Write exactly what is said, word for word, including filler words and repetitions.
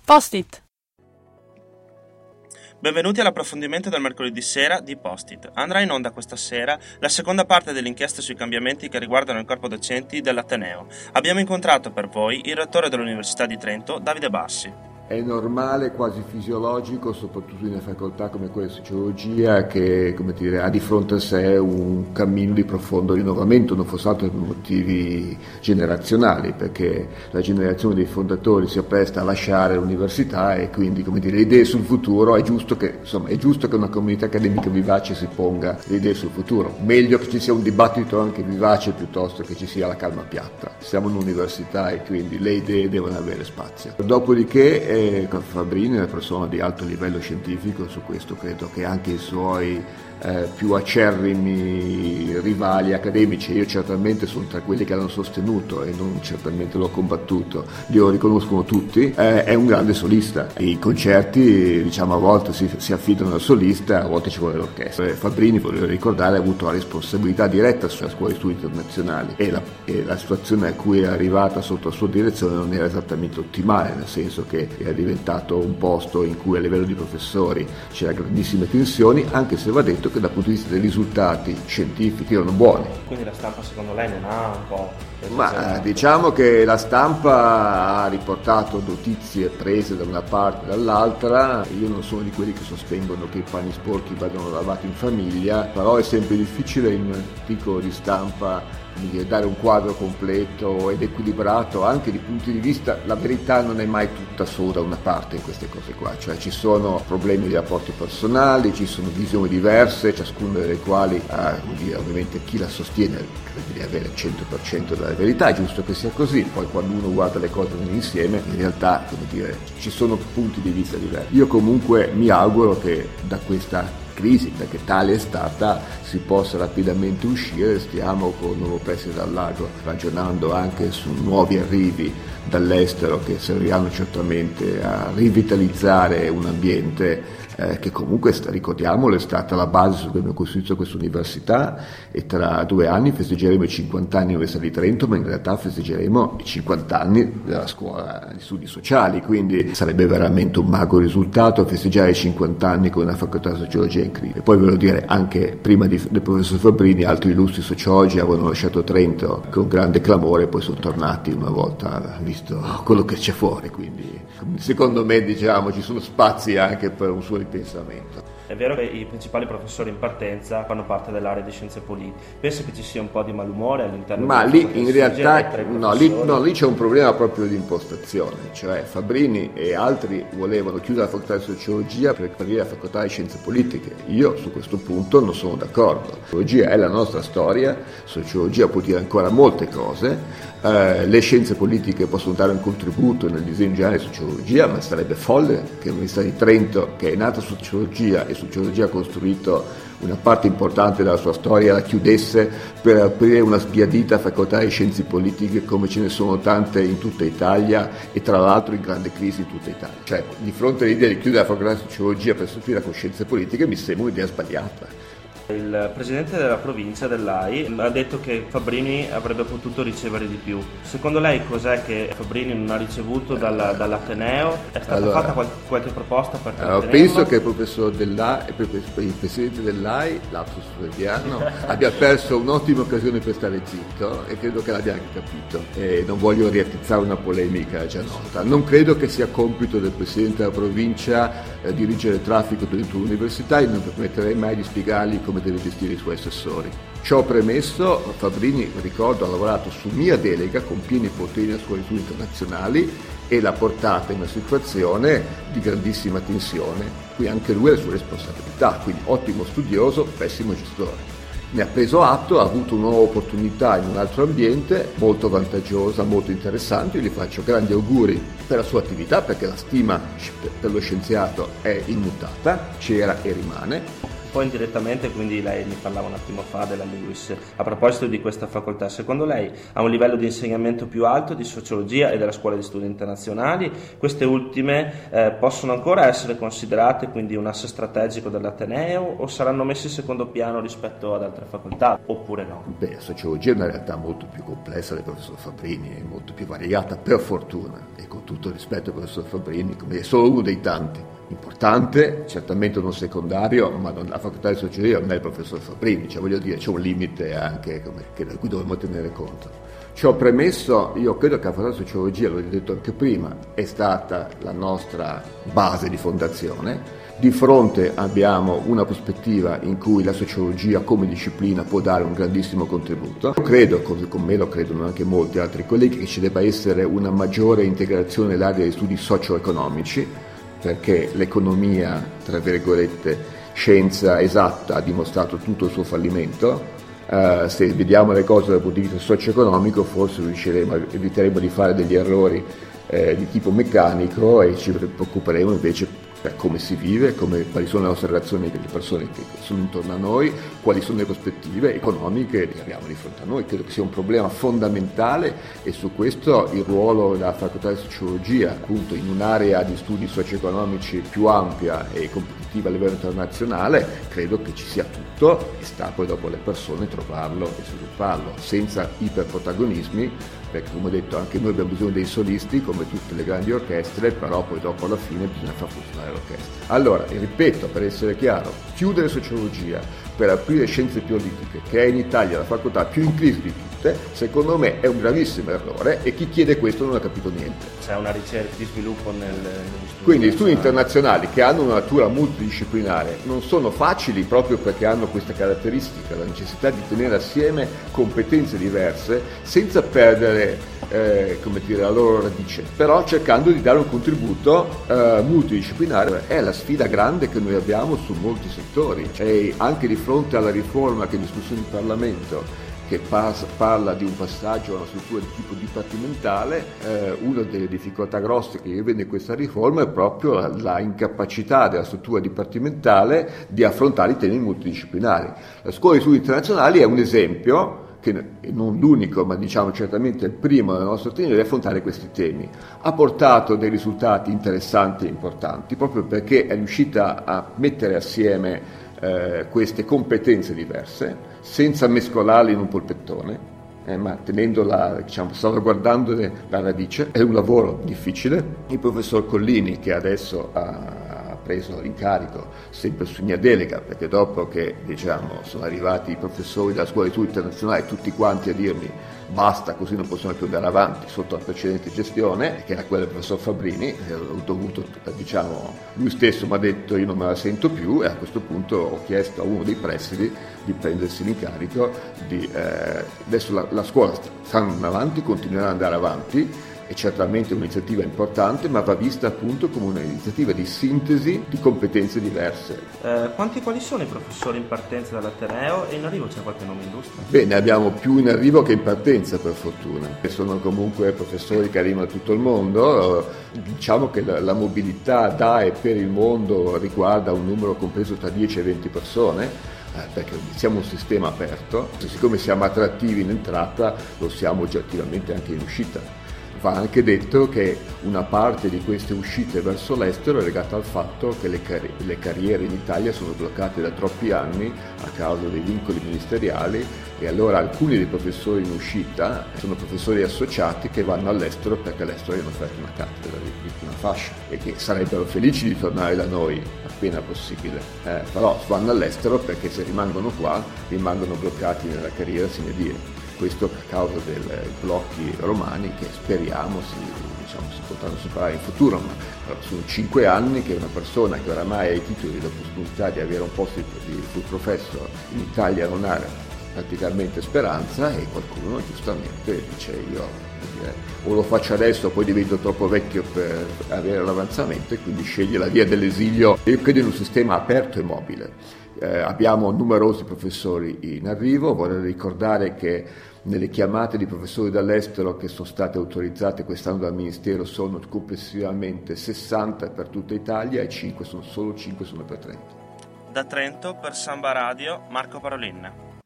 Post-it. Benvenuti all'approfondimento del mercoledì sera di Post-it. Andrà in onda questa sera la seconda parte dell'inchiesta sui cambiamenti che riguardano il corpo docenti dell'Ateneo. Abbiamo incontrato per voi il rettore dell'Università di Trento, Davide Bassi. È normale, quasi fisiologico, soprattutto in una facoltà come quella di sociologia, che come dire, ha di fronte a sé un cammino di profondo rinnovamento, non fosse altro per motivi generazionali, perché la generazione dei fondatori si appresta a lasciare l'università e quindi come dire, le idee sul futuro, è giusto che, insomma, è giusto che una comunità accademica vivace si ponga le idee sul futuro. Meglio che ci sia un dibattito anche vivace piuttosto che ci sia la calma piatta. Siamo in un'università e quindi le idee devono avere spazio. Dopodiché Fabbrini è una persona di alto livello scientifico, su questo credo che anche i suoi eh, più acerrimi rivali accademici, io certamente sono tra quelli che l'hanno sostenuto e non certamente l'ho combattuto, lo riconoscono tutti, eh, è un grande solista. I concerti, diciamo, a volte si, si affidano al solista, a volte ci vuole l'orchestra. Fabbrini, voglio ricordare, ha avuto la responsabilità diretta sulla scuola di studi internazionali e la, e la situazione a cui è arrivata sotto la sua direzione non era esattamente ottimale, nel senso che era diventato un posto in cui a livello di professori c'era grandissime tensioni, anche se va detto che dal punto di vista dei risultati scientifici erano buoni. Quindi la stampa secondo lei non ha un po'... Ma diciamo che la stampa ha riportato notizie prese da una parte e dall'altra. Io non sono di quelli che sostengono che i panni sporchi vadano lavati in famiglia, però è sempre difficile in un articolo di stampa dare un quadro completo ed equilibrato anche di punti di vista. La verità non è mai tutta solo da una parte in queste cose qua, cioè ci sono problemi di rapporti personali, ci sono visioni diverse, ciascuna delle quali eh, dire, ovviamente chi la sostiene crede di avere il cento per cento della verità, è giusto che sia così. Poi quando uno guarda le cose insieme, in realtà, come dire, ci sono punti di vista diversi. Io comunque mi auguro che da questa crisi, perché tale è stata, si possa rapidamente uscire. Stiamo con il nuovo preside dal Lago ragionando anche su nuovi arrivi dall'estero che serviranno certamente a rivitalizzare un ambiente eh, che comunque, ricordiamolo, è stata la base su cui abbiamo costruito questa università, e tra due anni festeggeremo i cinquanta anni dell'Università di Trento, ma in realtà festeggeremo i cinquanta anni della scuola di studi sociali, quindi sarebbe veramente un magro risultato festeggiare i cinquanta anni con una facoltà di sociologia incredibile. Poi ve lo dire, anche prima di, del professor Fabbrini altri illustri sociologi avevano lasciato Trento con grande clamore e poi sono tornati una volta visto quello che c'è fuori, quindi secondo me, diciamo, ci sono spazi anche per un suo ripensamento. È vero che i principali professori in partenza fanno parte dell'area di scienze politiche. Penso che ci sia un po' di malumore all'interno Ma di lì in realtà no lì, no, lì c'è un problema proprio di impostazione, cioè Fabbrini e altri volevano chiudere la facoltà di sociologia per aprire la facoltà di scienze politiche. Io su questo punto non sono d'accordo. Sociologia è la nostra storia, sociologia può dire ancora molte cose. Uh, le scienze politiche possono dare un contributo nel disegno generale di sociologia, ma sarebbe folle che l'Università di Trento, che è nata su sociologia e sociologia ha costruito una parte importante della sua storia, la chiudesse per aprire una sbiadita facoltà di scienze politiche come ce ne sono tante in tutta Italia e tra l'altro in grande crisi in tutta Italia. Cioè, di fronte all'idea di chiudere la facoltà di sociologia per sostituire con scienze politiche mi sembra un'idea sbagliata. Il presidente della provincia dell'A I ha detto che Fabbrini avrebbe potuto ricevere di più. Secondo lei cos'è che Fabbrini non ha ricevuto dalla, dall'Ateneo? È stata allora, fatta qualche, qualche proposta per allora, penso che il professor dell'A I, il presidente dell'A I, lapsus freudiano, abbia perso un'ottima occasione per stare zitto e credo che l'abbia anche capito. E non voglio riattizzare una polemica già nota. Non credo che sia compito del presidente della provincia eh, dirigere il traffico dentro l'università e non permetterei mai di spiegargli come deve gestire i suoi assessori. Ciò premesso, Fabbrini, ricordo, ha lavorato su mia delega con pieni poteri nelle scuole di studi internazionali e l'ha portata in una situazione di grandissima tensione. Qui anche lui ha le sue responsabilità, quindi ottimo studioso, pessimo gestore. Ne ha preso atto, ha avuto una nuova opportunità in un altro ambiente, molto vantaggiosa, molto interessante. Io gli faccio grandi auguri per la sua attività, perché la stima per lo scienziato è immutata, c'era e rimane. Poi indirettamente, quindi lei mi parlava un attimo fa della LUISS. A proposito di questa facoltà, secondo lei ha un livello di insegnamento più alto di sociologia e della scuola di studi internazionali? Queste ultime eh, possono ancora essere considerate quindi un asse strategico dell'Ateneo o saranno messi in secondo piano rispetto ad altre facoltà, oppure no? Beh, la sociologia è una realtà molto più complessa del professor Fabbrini, è molto più variegata, per fortuna, e con tutto il rispetto al professor Fabbrini, come è solo uno dei tanti. Importante, certamente non secondario, ma non, la facoltà di sociologia non è il professor Fabbrini, cioè voglio dire, c'è un limite anche come, che, da cui dovremmo tenere conto. Ciò premesso, io credo che la facoltà di sociologia, l'ho detto anche prima, è stata la nostra base di fondazione. Di fronte abbiamo una prospettiva in cui la sociologia come disciplina può dare un grandissimo contributo. Io credo, così con me lo credono anche molti altri colleghi, che ci debba essere una maggiore integrazione nell'area degli studi socio-economici, perché l'economia, tra virgolette, scienza esatta, ha dimostrato tutto il suo fallimento. Uh, se vediamo le cose dal punto di vista socio-economico, forse riusciremo, eviteremo di fare degli errori eh, di tipo meccanico e ci preoccuperemo invece per come si vive, come, quali sono le nostre relazioni con le persone che sono intorno a noi, quali sono le prospettive economiche che abbiamo di fronte a noi. Credo che sia un problema fondamentale e su questo il ruolo della facoltà di sociologia, appunto in un'area di studi socio-economici più ampia e competitiva a livello internazionale, credo che ci sia tutto e sta poi dopo le persone trovarlo e svilupparlo, senza iperprotagonismi, perché come ho detto anche noi abbiamo bisogno dei solisti come tutte le grandi orchestre, però poi dopo alla fine bisogna far funzionare l'orchestra. Allora, ripeto, per essere chiaro, chiudere sociologia per aprire scienze politiche, che è in Italia la facoltà più in crisi di tutte, secondo me è un gravissimo errore e chi chiede questo non ha capito niente. C'è una ricerca di sviluppo nel, negli studi. Quindi gli studi internazionali che hanno una natura multidisciplinare non sono facili proprio perché hanno questa caratteristica, la necessità di tenere assieme competenze diverse senza perdere eh, come dire, la loro radice, però cercando di dare un contributo eh, multidisciplinare. È la sfida grande che noi abbiamo su molti settori, e anche di fronte alla riforma che è in discussione in Parlamento, che parla di un passaggio a una struttura di tipo dipartimentale, eh, una delle difficoltà grosse che io vedo in questa riforma è proprio la, la incapacità della struttura dipartimentale di affrontare i temi multidisciplinari. La scuola di studi internazionali è un esempio, che non l'unico, ma diciamo certamente il primo nel nostro tenore, di affrontare questi temi. Ha portato dei risultati interessanti e importanti, proprio perché è riuscita a mettere assieme eh, queste competenze diverse, senza mescolarle in un polpettone, eh, ma tenendola, diciamo, salvaguardandone la radice. È un lavoro difficile. Il professor Collini, che adesso ha preso l'incarico sempre su mia delega, perché dopo che diciamo sono arrivati i professori della scuola di studi internazionali tutti quanti a dirmi basta, così non possiamo più andare avanti, sotto la precedente gestione che era quella del professor Fabbrini, ho dovuto, diciamo, lui stesso mi ha detto io non me la sento più, e a questo punto ho chiesto a uno dei presidi di prendersi l'incarico di eh, adesso la, la scuola sta andando avanti, continuerà ad andare avanti. È certamente un'iniziativa importante, ma va vista appunto come un'iniziativa di sintesi di competenze diverse. Eh, quanti quali sono i professori in partenza dall'Ateneo, e in arrivo c'è qualche nome illustre? Bene, abbiamo più in arrivo che in partenza, per fortuna. Sono comunque professori che arrivano da tutto il mondo. Diciamo che la, la mobilità da e per il mondo riguarda un numero compreso tra dieci e venti persone, eh, perché siamo un sistema aperto. Siccome siamo attrattivi in entrata, lo siamo oggettivamente anche in uscita. Va anche detto che una parte di queste uscite verso l'estero è legata al fatto che le, car- le carriere in Italia sono bloccate da troppi anni a causa dei vincoli ministeriali, e allora alcuni dei professori in uscita sono professori associati che vanno all'estero perché all'estero gli hanno offerto una cattedra di, di prima fascia e che sarebbero felici di tornare da noi appena possibile, eh, però vanno all'estero perché se rimangono qua rimangono bloccati nella carriera sine die. Questo a causa dei blocchi romani che speriamo si, diciamo, si potranno superare in futuro, ma allora, sono cinque anni che una persona che oramai ha i titoli e la possibilità di avere un posto di, di full professor in Italia non ha praticamente speranza, e qualcuno giustamente dice io dire, o lo faccio adesso poi divento troppo vecchio per avere l'avanzamento, e quindi sceglie la via dell'esilio. Io credo in un sistema aperto e mobile. Eh, abbiamo numerosi professori in arrivo. Vorrei ricordare che nelle chiamate di professori dall'estero che sono state autorizzate quest'anno dal Ministero sono complessivamente sessanta per tutta Italia, e cinque sono, solo cinque sono per Trento. Da Trento per Samba Radio, Marco Parolin.